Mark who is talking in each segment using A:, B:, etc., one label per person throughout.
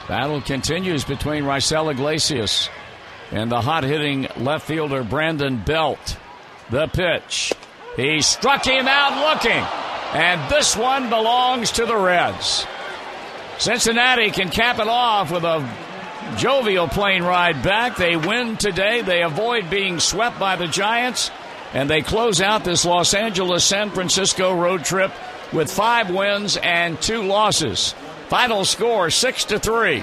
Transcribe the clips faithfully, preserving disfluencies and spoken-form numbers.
A: Battle continues between Raisel Iglesias and the hot-hitting left fielder Brandon Belt. The pitch. He struck him out looking. And this one belongs to the Reds. Cincinnati can cap it off with a jovial plane ride back. They win today. They avoid being swept by the Giants. And they close out this Los Angeles-San Francisco road trip with five wins and two losses. Final score, six to three.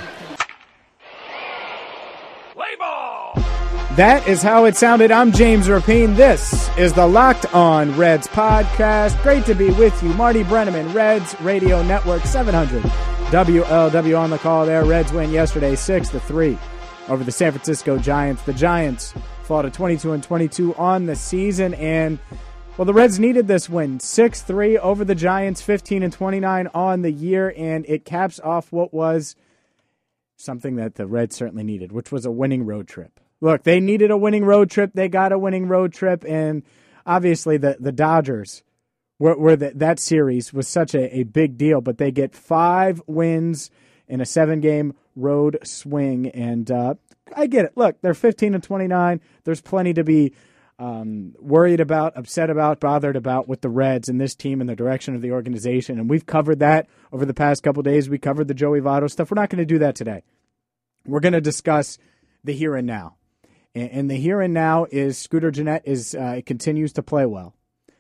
A: Play ball!
B: That is how it sounded. I'm James Rapine. This is the Locked On Reds podcast. Great to be with you. Marty Brenneman, Reds Radio Network, seven hundred W L W on the call there. Reds win yesterday six to three over the San Francisco Giants. The Giants fall to twenty-two and twenty-two on the season, and well, the Reds needed this win. six three over the Giants, fifteen and twenty-nine on the year, and it caps off what was something that the Reds certainly needed, which was a winning road trip. Look, they needed a winning road trip. They got a winning road trip, and obviously the, the Dodgers were, were the, that series was such a, a big deal, but they get five wins in a seven-game road swing, and uh, I get it. Look, they're fifteen and twenty-nine. There's plenty to be um, worried about, upset about, bothered about with the Reds and this team and the direction of the organization, and we've covered that over the past couple days. We covered the Joey Votto stuff. We're not going to do that today. We're going to discuss the here and now. And the here and now is Scooter Gennett is uh, continues to play well.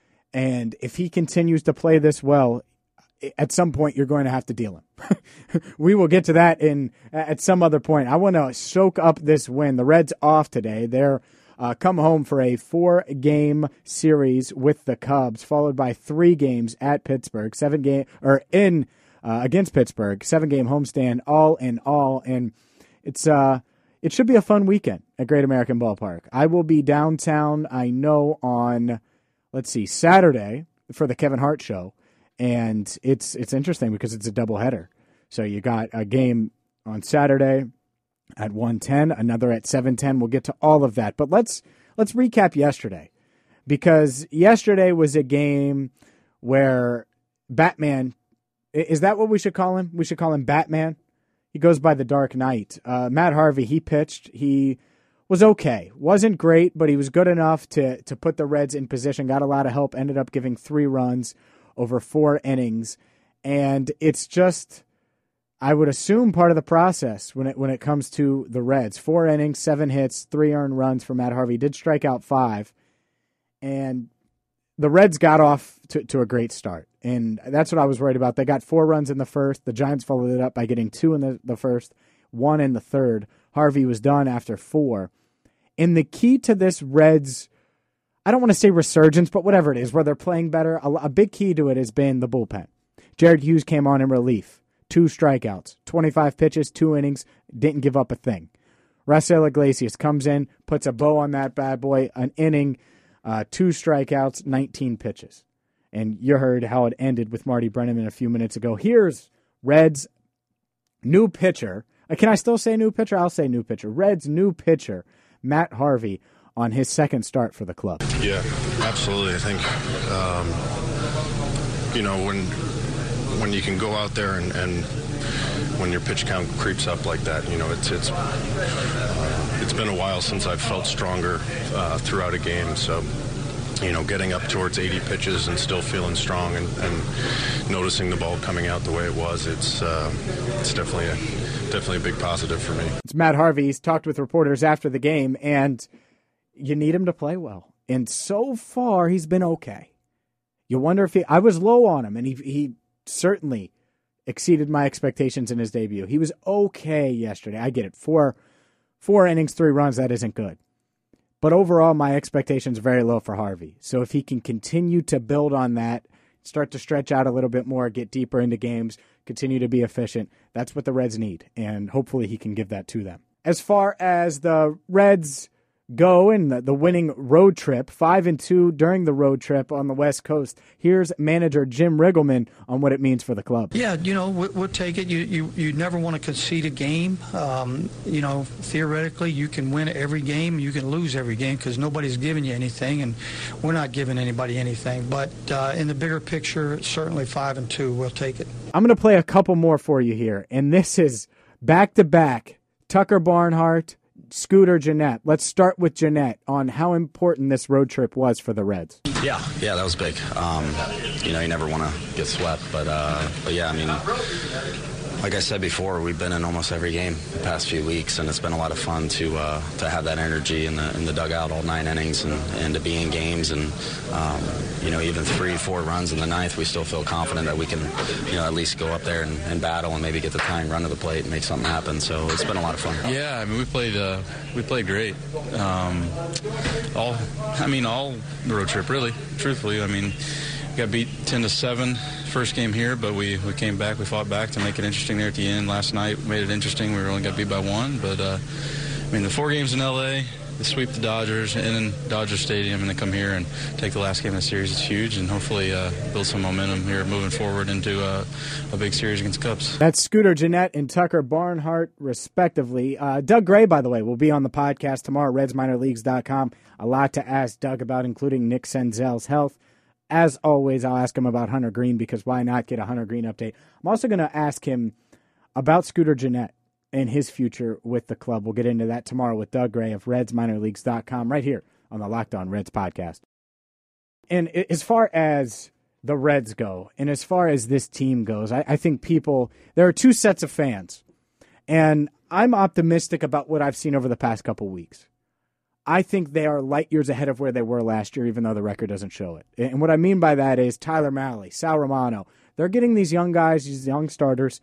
B: And if he continues to play this well, at some point you're going to have to deal him. We will get to that in at some other point. I want to soak up this win. The Reds off today. They're uh, come home for a four-game series with the Cubs, followed by three games at Pittsburgh, seven game or in uh, against Pittsburgh, seven-game homestand, all in all. And it's uh. It should be a fun weekend at Great American Ballpark. I will be downtown, I know, on, let's see, Saturday for the Kevin Hart Show. And it's it's interesting because it's a doubleheader. So you got a game on Saturday at one ten, another at seven ten. We'll get to all of that. But let's let's recap yesterday. Because yesterday was a game where Batman, is that what we should call him? We should call him Batman? He goes by the Dark Knight. Uh, Matt Harvey, he pitched. He was okay. Wasn't great, but he was good enough to to put the Reds in position. Got a lot of help. Ended up giving three runs over four innings. And it's just, I would assume, part of the process when it when it comes to the Reds. Four innings, seven hits, three earned runs for Matt Harvey. He did strike out five. And the Reds got off to, to a great start. And that's what I was worried about. They got four runs in the first. The Giants followed it up by getting two in the, the first, one in the third. Harvey was done after four. And the key to this Reds, I don't want to say resurgence, but whatever it is, where they're playing better, a, a big key to it has been the bullpen. Jared Hughes came on in relief. Two strikeouts, twenty-five pitches, two innings, didn't give up a thing. Raisel Iglesias comes in, puts a bow on that bad boy, an inning, uh, two strikeouts, nineteen pitches. And you heard how it ended with Marty Brenneman a few minutes ago. Here's Reds' new pitcher. Can I still say new pitcher? I'll say new pitcher. Reds' new pitcher, Matt Harvey, on his second start for the club.
C: Yeah, absolutely. I think, um, you know, when when you can go out there and, and when your pitch count creeps up like that, you know, it's it's uh, it's been a while since I've felt stronger uh, throughout a game. So, you know, getting up towards eighty pitches and still feeling strong and, and noticing the ball coming out the way it was, it's uh, it's definitely a definitely a big positive for me.
B: It's Matt Harvey. He's talked with reporters after the game, and you need him to play well. And so far, he's been okay. You wonder if he, I was low on him, and he he certainly exceeded my expectations in his debut. He was okay yesterday. I get it. Four, four innings, three runs, that isn't good. But overall, my expectations are very low for Harvey. So if he can continue to build on that, start to stretch out a little bit more, get deeper into games, continue to be efficient, that's what the Reds need. And hopefully he can give that to them. As far as the Reds go in the, the winning road trip, five and two during the road trip on the West Coast. Here's manager Jim Riggleman on what it means for the club.
D: Yeah, you know, we'll, we'll take it. You, you you never want to concede a game. Um, you know, theoretically, you can win every game, you can lose every game because nobody's giving you anything, and we're not giving anybody anything. But uh, in the bigger picture, certainly five and two, we'll take it.
B: I'm going to play a couple more for you here, and this is Back-to-back, Tucker Barnhart, Scooter Gennett. Let's start with Gennett on how important this road trip was for the Reds.
E: Yeah, yeah, that was big. Um, you know, you never want to get swept, but, uh, but yeah, I mean, like I said before, we've been in almost every game the past few weeks, and it's been a lot of fun to uh, to have that energy in the in the dugout all nine innings and, and to be in games. And um, you know, even three, four runs in the ninth, we still feel confident that we can, you know, at least go up there and, and battle and maybe get the tying run to the plate and make something happen. So it's been a lot of fun.
F: Yeah, I mean, we played uh, we played great. Um, all, I mean, all the road trip, really. Truthfully, I mean, we got beat ten to seven. First game here, but we, we came back, we fought back to make it interesting there at the end. Last night made it interesting. We only got beat by one, but uh, I mean the four games in L A, the sweep the Dodgers and in Dodger Stadium, and then come here and take the last game of the series. It's huge, and hopefully uh, build some momentum here moving forward into uh, a big series against the Cubs.
B: That's Scooter Gennett and Tucker Barnhart, respectively. Uh, Doug Gray, by the way, will be on the podcast tomorrow, Reds Minor Leagues dot com. A lot to ask Doug about, including Nick Senzel's health. As always, I'll ask him about Hunter Green, because why not get a Hunter Green update? I'm also going to ask him about Scooter Gennett and his future with the club. We'll get into that tomorrow with Doug Gray of Reds Minor Leagues dot com right here on the Locked On Reds podcast. And as far as the Reds go, and as far as this team goes, I, I think people, there are two sets of fans. And I'm optimistic about what I've seen over the past couple weeks. I think they are light years ahead of where they were last year, even though the record doesn't show it. And what I mean by that is Tyler Mahle, Sal Romano. They're getting these young guys, these young starters,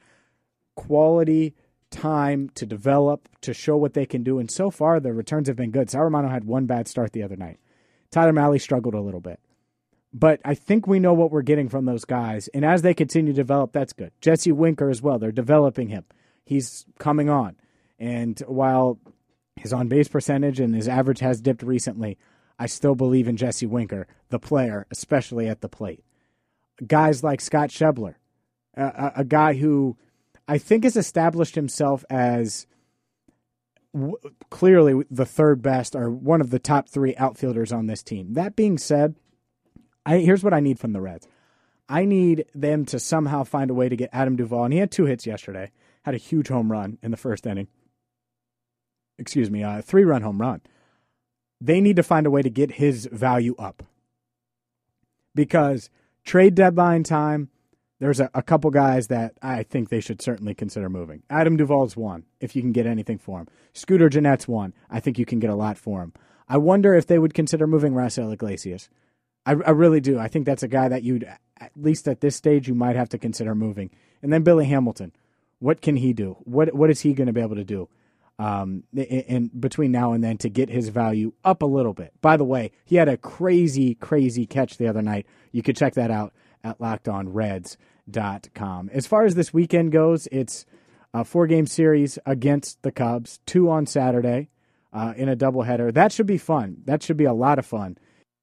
B: quality time to develop, to show what they can do. And so far, the returns have been good. Sal Romano had one bad start the other night. Tyler Mahle struggled a little bit. But I think we know what we're getting from those guys. And as they continue to develop, that's good. Jesse Winker as well. They're developing him. He's coming on. And while his on-base percentage and his average has dipped recently, I still believe in Jesse Winker, the player, especially at the plate. Guys like Scott Schebler, a, a guy who I think has established himself as w- clearly the third best or one of the top three outfielders on this team. That being said, I, here's what I need from the Reds. I need them to somehow find a way to get Adam Duvall, and he had two hits yesterday, had a huge home run in the first inning. Excuse me, a three-run home run. They need to find a way to get his value up. Because trade deadline time, there's a, a couple guys that I think they should certainly consider moving. Adam Duvall's one, if you can get anything for him. Scooter Gennett's one. I think you can get a lot for him. I wonder if they would consider moving Raisel Iglesias. I, I really do. I think that's a guy that you'd, at least at this stage, you might have to consider moving. And then Billy Hamilton. What can he do? What What is he going to be able to do? Um, in, in between now and then to get his value up a little bit. By the way, he had a crazy, crazy catch the other night. You could check that out at locked on reds dot com. As far as this weekend goes, it's a four-game series against the Cubs, two on Saturday uh, in a doubleheader. That should be fun. That should be a lot of fun.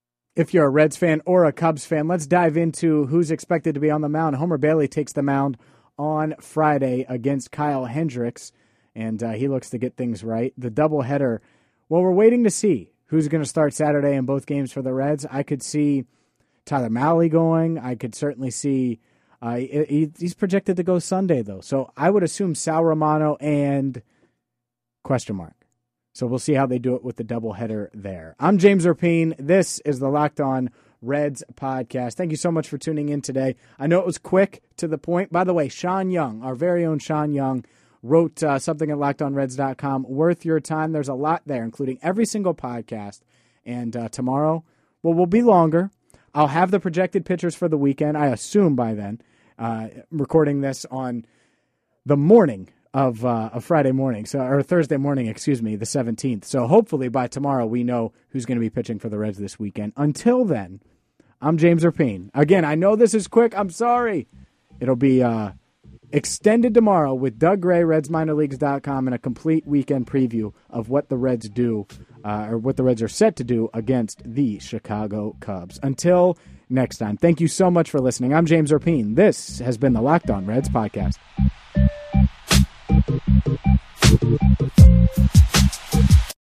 B: If you're a Reds fan or a Cubs fan, let's dive into who's expected to be on the mound. Homer Bailey takes the mound on Friday against Kyle Hendricks. And uh, he looks to get things right. The doubleheader, well, we're waiting to see who's going to start Saturday in both games for the Reds. I could see Tyler Mahle going. I could certainly see uh, he, he's projected to go Sunday, though. So I would assume Sal Romano and question mark. So we'll see how they do it with the doubleheader there. I'm James Rapien. This is the Locked On Reds podcast. Thank you so much for tuning in today. I know it was quick, to the point. By the way, Sean Young, our very own Sean Young, wrote uh, something at locked on reds dot com. Worth your time. There's a lot there, including every single podcast. And uh, tomorrow, well, we'll be longer. I'll have the projected pitchers for the weekend, I assume by then. Uh, recording this on the morning of, uh, of Friday morning, so or Thursday morning, excuse me, the seventeenth. So hopefully by tomorrow we know who's going to be pitching for the Reds this weekend. Until then, I'm James Rapien. Again, I know this is quick. I'm sorry. It'll be Uh, extended tomorrow with Doug Gray, Reds Minor Leagues dot com, and a complete weekend preview of what the Reds do, uh, or what the Reds are set to do against the Chicago Cubs. Until next time, thank you so much for listening. I'm James Rapien. This has been the Locked On Reds podcast.